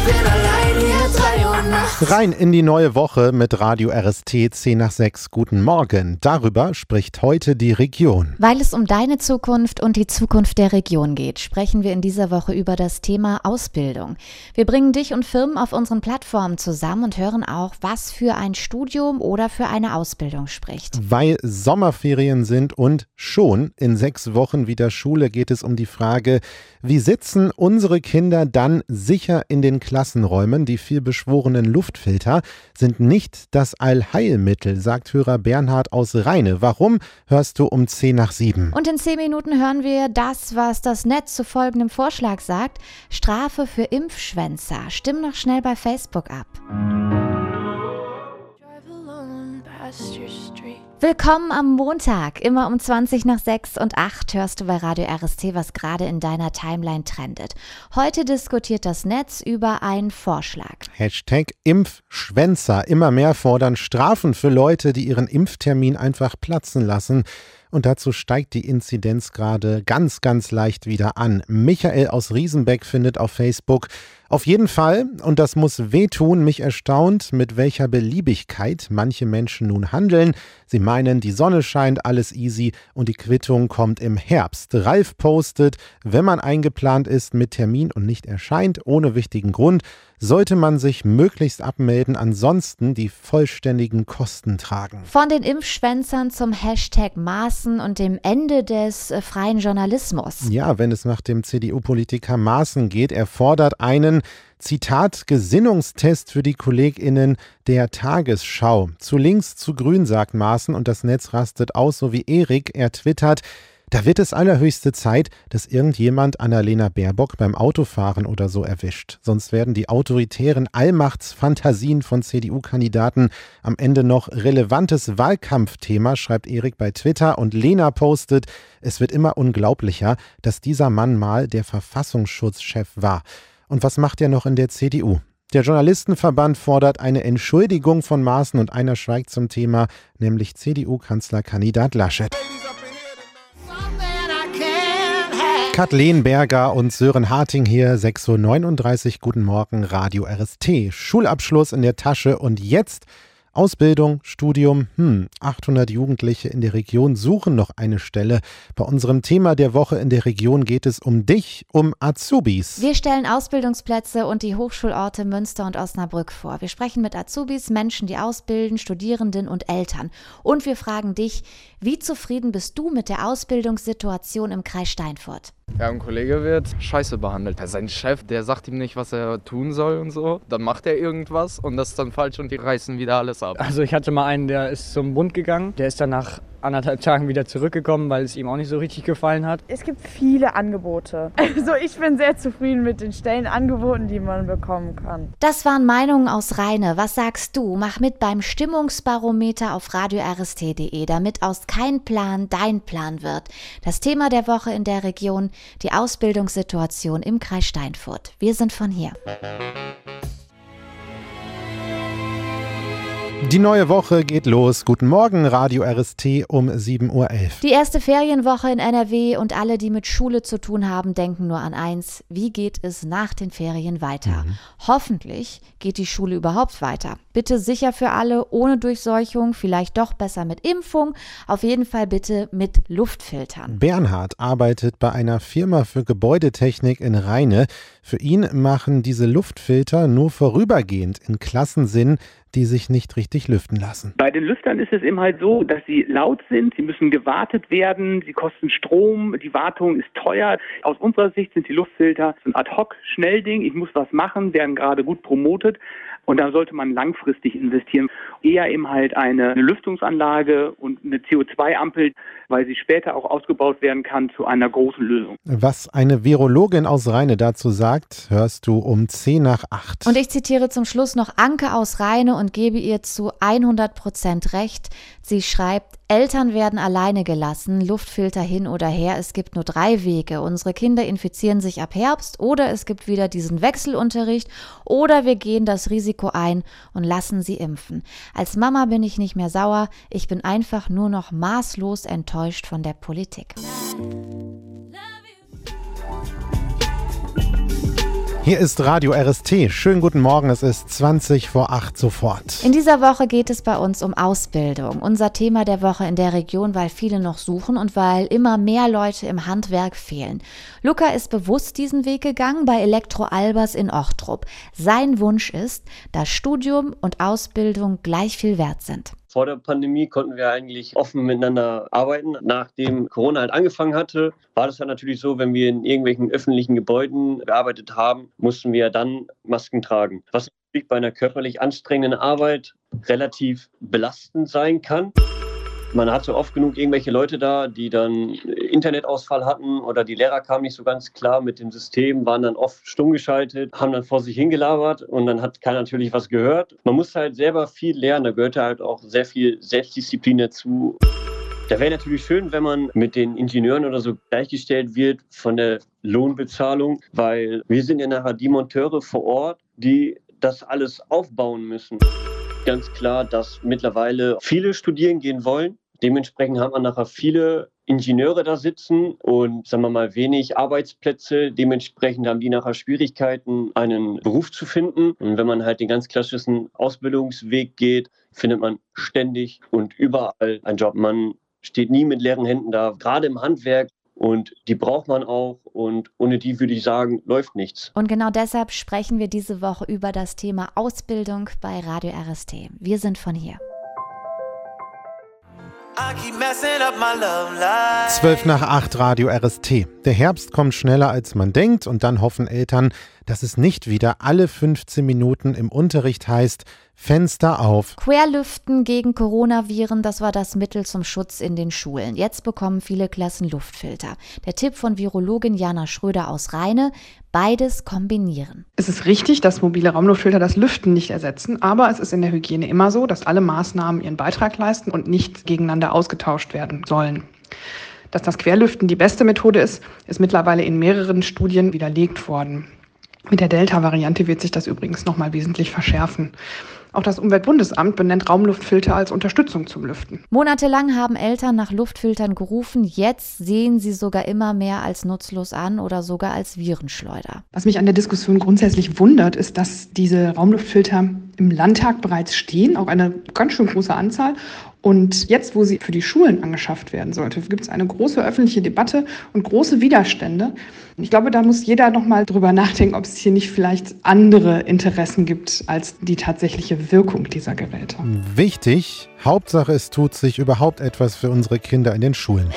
bin allein hier 3 Uhr nachts. Rein in die neue Woche mit Radio RST 10 nach 6. Guten Morgen. Darüber spricht heute die Region. Weil es um deine Zukunft und die Zukunft der Region geht, sprechen wir in dieser Woche über das Thema Ausbildung. Wir bringen dich und Firmen auf unseren Plattformen zusammen und hören auch, was für ein Studium oder für eine Ausbildung spricht. Weil Sommerferien sind und schon in 6 Wochen wieder Schule, geht es um die Frage, wie sitzen unsere Kinder dann sicher in den Klassenräumen? Die vielbeschworenen Luftfilter sind nicht das Allheilmittel, sagt Hörer Bernhard aus Rheine. Warum, hörst du um 10 nach 7. Und in 10 Minuten hören wir das, was das Netz zu folgendem Vorschlag sagt. Strafe für Impfschwänzer. Stimm noch schnell bei Facebook ab. Willkommen am Montag. Immer um 20 nach 6 und 8 hörst du bei Radio RST, was gerade in deiner Timeline trendet. Heute diskutiert das Netz über einen Vorschlag. Hashtag Impfschwänzer. Immer mehr fordern Strafen für Leute, die ihren Impftermin einfach platzen lassen. Und dazu steigt die Inzidenz gerade ganz, ganz leicht wieder an. Michael aus Riesenbeck findet auf Facebook: Auf jeden Fall, und das muss wehtun, mich erstaunt, mit welcher Beliebigkeit manche Menschen nun handeln. Sie meinen, die Sonne scheint, alles easy und die Quittung kommt im Herbst. Ralf postet: Wenn man eingeplant ist mit Termin und nicht erscheint, ohne wichtigen Grund, sollte man sich möglichst abmelden, ansonsten die vollständigen Kosten tragen. Von den Impfschwänzern zum Hashtag Maaßen und dem Ende des freien Journalismus. Ja, wenn es nach dem CDU-Politiker Maaßen geht, er fordert einen, Zitat, Gesinnungstest für die KollegInnen der Tagesschau. Zu links, zu grün, sagt Maaßen, und das Netz rastet aus, so wie Erik. Er twittert: Da wird es allerhöchste Zeit, dass irgendjemand Annalena Baerbock beim Autofahren oder so erwischt. Sonst werden die autoritären Allmachtsfantasien von CDU-Kandidaten am Ende noch relevantes Wahlkampfthema, schreibt Erik bei Twitter. Und Lena postet: Es wird immer unglaublicher, dass dieser Mann mal der Verfassungsschutzchef war. Und was macht er noch in der CDU? Der Journalistenverband fordert eine Entschuldigung von Maaßen und einer schweigt zum Thema, nämlich CDU-Kanzlerkandidat Laschet. Kathleen Berger und Sören Harting hier, 6.39 Uhr, guten Morgen, Radio RST. Schulabschluss in der Tasche und jetzt Ausbildung, Studium. 800 Jugendliche in der Region suchen noch eine Stelle. Bei unserem Thema der Woche in der Region geht es um dich, um Azubis. Wir stellen Ausbildungsplätze und die Hochschulorte Münster und Osnabrück vor. Wir sprechen mit Azubis, Menschen, die ausbilden, Studierenden und Eltern. Und wir fragen dich, wie zufrieden bist du mit der Ausbildungssituation im Kreis Steinfurt? Ja, ein Kollege wird scheiße behandelt. Sein Chef, der sagt ihm nicht, was er tun soll und so. Dann macht er irgendwas und das ist dann falsch und die reißen wieder alles ab. Also ich hatte mal einen, der ist zum Bund gegangen. Der ist dann nach 1,5 Tagen wieder zurückgekommen, weil es ihm auch nicht so richtig gefallen hat. Es gibt viele Angebote. Also ich bin sehr zufrieden mit den Stellenangeboten, die man bekommen kann. Das waren Meinungen aus Rheine. Was sagst du? Mach mit beim Stimmungsbarometer auf radiorst.de, damit aus kein Plan dein Plan wird. Das Thema der Woche in der Region, die Ausbildungssituation im Kreis Steinfurt. Wir sind von hier. Die neue Woche geht los. Guten Morgen, Radio RST um 7.11 Uhr. Die erste Ferienwoche in NRW und alle, die mit Schule zu tun haben, denken nur an eins: Wie geht es nach den Ferien weiter? Hoffentlich geht die Schule überhaupt weiter. Bitte sicher für alle, ohne Durchseuchung, vielleicht doch besser mit Impfung, auf jeden Fall bitte mit Luftfiltern. Bernhard arbeitet bei einer Firma für Gebäudetechnik in Rheine. Für ihn machen diese Luftfilter nur vorübergehend in Klassen Sinn, die sich nicht richtig lüften lassen. Bei den Lüftern ist es eben halt so, dass sie laut sind, sie müssen gewartet werden, sie kosten Strom, die Wartung ist teuer. Aus unserer Sicht sind die Luftfilter so ein Ad-hoc-Schnellding, ich muss was machen, werden gerade gut promotet. Und da sollte man langfristig investieren. Eher eben halt eine Lüftungsanlage und eine CO2-Ampel, weil sie später auch ausgebaut werden kann zu einer großen Lösung. Was eine Virologin aus Rheine dazu sagt, hörst du um 10 nach 8. Und ich zitiere zum Schluss noch Anke aus Rheine und gebe ihr zu 100% recht. Sie schreibt: Eltern werden alleine gelassen, Luftfilter hin oder her, es gibt nur 3 Wege. Unsere Kinder infizieren sich ab Herbst oder es gibt wieder diesen Wechselunterricht oder wir gehen das Risiko ein und lassen sie impfen. Als Mama bin ich nicht mehr sauer, ich bin einfach nur noch maßlos enttäuscht von der Politik. Hier ist Radio RST. Schönen guten Morgen, es ist 20 vor 8 sofort. In dieser Woche geht es bei uns um Ausbildung. Unser Thema der Woche in der Region, weil viele noch suchen und weil immer mehr Leute im Handwerk fehlen. Luca ist bewusst diesen Weg gegangen bei Elektro Albers in Ochtrup. Sein Wunsch ist, dass Studium und Ausbildung gleich viel wert sind. Vor der Pandemie konnten wir eigentlich offen miteinander arbeiten. Nachdem Corona halt angefangen hatte, war das dann natürlich so, wenn wir in irgendwelchen öffentlichen Gebäuden gearbeitet haben, mussten wir dann Masken tragen. Was natürlich bei einer körperlich anstrengenden Arbeit relativ belastend sein kann. Man hatte oft genug irgendwelche Leute da, die dann Internetausfall hatten oder die Lehrer kamen nicht so ganz klar mit dem System, waren dann oft stumm geschaltet, haben dann vor sich hingelabert und dann hat keiner natürlich was gehört. Man muss halt selber viel lernen, da gehört halt auch sehr viel Selbstdisziplin dazu. Da wäre natürlich schön, wenn man mit den Ingenieuren oder so gleichgestellt wird von der Lohnbezahlung, weil wir sind ja nachher die Monteure vor Ort, die das alles aufbauen müssen. Ganz klar, dass mittlerweile viele studieren gehen wollen. Dementsprechend hat man nachher viele Ingenieure da sitzen und, sagen wir mal, wenig Arbeitsplätze. Dementsprechend haben die nachher Schwierigkeiten, einen Beruf zu finden. Und wenn man halt den ganz klassischen Ausbildungsweg geht, findet man ständig und überall einen Job. Man steht nie mit leeren Händen da, gerade im Handwerk. Und die braucht man auch und ohne die, würde ich sagen, läuft nichts. Und genau deshalb sprechen wir diese Woche über das Thema Ausbildung bei Radio RST. Wir sind von hier. 7:55 Radio RST. Der Herbst kommt schneller als man denkt und dann hoffen Eltern, dass es nicht wieder alle 15 Minuten im Unterricht heißt, Fenster auf. Querlüften gegen Coronaviren, das war das Mittel zum Schutz in den Schulen. Jetzt bekommen viele Klassen Luftfilter. Der Tipp von Virologin Jana Schröder aus Rheine, beides kombinieren. Es ist richtig, dass mobile Raumluftfilter das Lüften nicht ersetzen, aber es ist in der Hygiene immer so, dass alle Maßnahmen ihren Beitrag leisten und nicht gegeneinander ausgetauscht werden sollen. Dass das Querlüften die beste Methode ist, ist mittlerweile in mehreren Studien widerlegt worden. Mit der Delta-Variante wird sich das übrigens nochmal wesentlich verschärfen. Auch das Umweltbundesamt benennt Raumluftfilter als Unterstützung zum Lüften. Monatelang haben Eltern nach Luftfiltern gerufen. Jetzt sehen sie sogar immer mehr als nutzlos an oder sogar als Virenschleuder. Was mich an der Diskussion grundsätzlich wundert, ist, dass diese Raumluftfilter im Landtag bereits stehen, auch eine ganz schön große Anzahl. Und jetzt, wo sie für die Schulen angeschafft werden sollte, gibt es eine große öffentliche Debatte und große Widerstände. Ich glaube, da muss jeder noch mal drüber nachdenken, ob es hier nicht vielleicht andere Interessen gibt als die tatsächliche Wirkung dieser Geräte. Wichtig, Hauptsache es tut sich überhaupt etwas für unsere Kinder in den Schulen.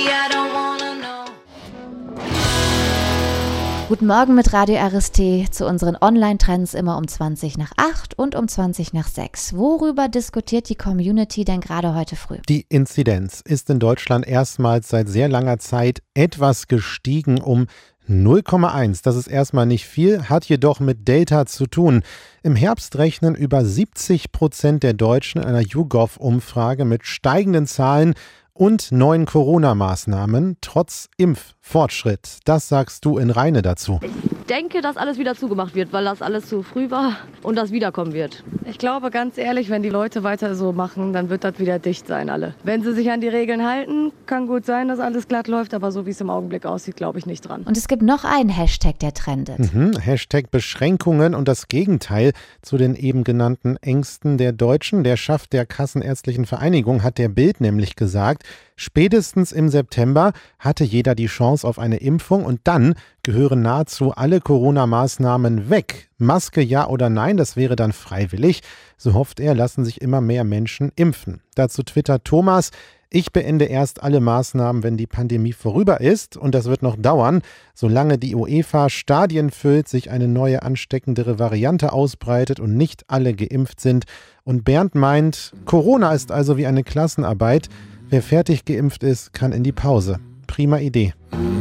Guten Morgen mit Radio RST zu unseren Online-Trends immer um 7:20 und um 7:20. Worüber diskutiert die Community denn gerade heute früh? Die Inzidenz ist in Deutschland erstmals seit sehr langer Zeit etwas gestiegen um 0,1. Das ist erstmal nicht viel, hat jedoch mit Delta zu tun. Im Herbst rechnen über 70% der Deutschen in einer YouGov-Umfrage mit steigenden Zahlen und neuen Corona-Maßnahmen trotz Impffortschritt. Das sagst du in Rheine dazu. Ich denke, dass alles wieder zugemacht wird, weil das alles zu früh war und das wiederkommen wird. Ich glaube, ganz ehrlich, wenn die Leute weiter so machen, dann wird das wieder dicht sein, alle. Wenn sie sich an die Regeln halten, kann gut sein, dass alles glatt läuft, aber so wie es im Augenblick aussieht, glaube ich nicht dran. Und es gibt noch einen Hashtag, der trendet. Hashtag Beschränkungen und das Gegenteil zu den eben genannten Ängsten der Deutschen. Der Chef der Kassenärztlichen Vereinigung hat der Bild nämlich gesagt, spätestens im September hatte jeder die Chance auf eine Impfung und dann gehören nahezu alle Corona-Maßnahmen weg. Maske ja oder nein, das wäre dann freiwillig. So hofft er, lassen sich immer mehr Menschen impfen. Dazu twittert Thomas: Ich beende erst alle Maßnahmen, wenn die Pandemie vorüber ist und das wird noch dauern, solange die UEFA Stadien füllt, sich eine neue ansteckendere Variante ausbreitet und nicht alle geimpft sind. Und Bernd meint, Corona ist also wie eine Klassenarbeit. Wer fertig geimpft ist, kann in die Pause. Prima Idee.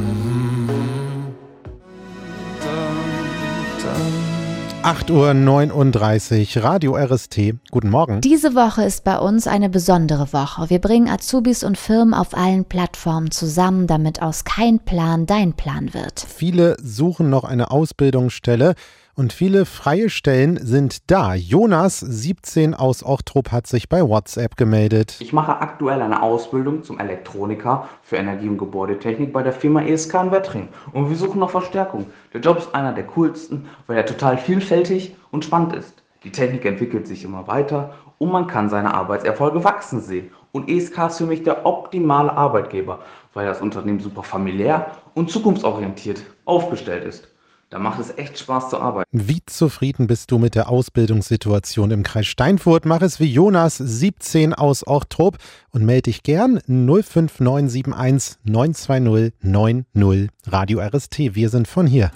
8:39 Uhr, Radio RST. Guten Morgen. Diese Woche ist bei uns eine besondere Woche. Wir bringen Azubis und Firmen auf allen Plattformen zusammen, damit aus kein Plan dein Plan wird. Viele suchen noch eine Ausbildungsstelle und viele freie Stellen sind da. Jonas, 17 aus Ochtrup, hat sich bei WhatsApp gemeldet. Ich mache aktuell eine Ausbildung zum Elektroniker für Energie- und Gebäudetechnik bei der Firma ESK in Wettring. Und wir suchen noch Verstärkung. Der Job ist einer der coolsten, weil er total vielfältig und spannend ist. Die Technik entwickelt sich immer weiter und man kann seine Arbeitserfolge wachsen sehen. Und ESK ist für mich der optimale Arbeitgeber, weil das Unternehmen super familiär und zukunftsorientiert aufgestellt ist. Da macht es echt Spaß zu arbeiten. Wie zufrieden bist du mit der Ausbildungssituation im Kreis Steinfurt? Mach es wie Jonas, 17 aus Ochtrup, und melde dich gern 05971 920 90. Radio RST, wir sind von hier.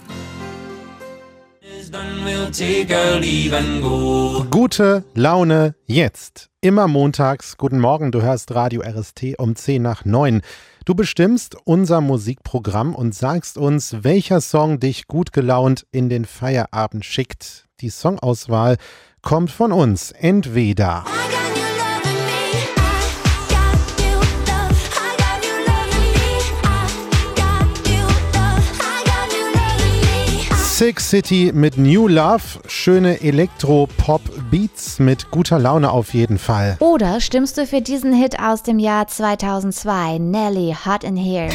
Gute Laune jetzt. Immer montags. Guten Morgen, du hörst Radio RST um 10 nach 9. Du bestimmst unser Musikprogramm und sagst uns, welcher Song dich gut gelaunt in den Feierabend schickt. Die Songauswahl kommt von uns. Entweder Sick City mit New Love, schöne Elektro-Pop-Beats mit guter Laune auf jeden Fall. Oder stimmst du für diesen Hit aus dem Jahr 2002, Nelly, Hot in Here?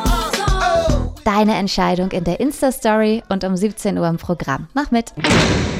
Deine Entscheidung in der Insta-Story und um 17 Uhr im Programm. Mach mit!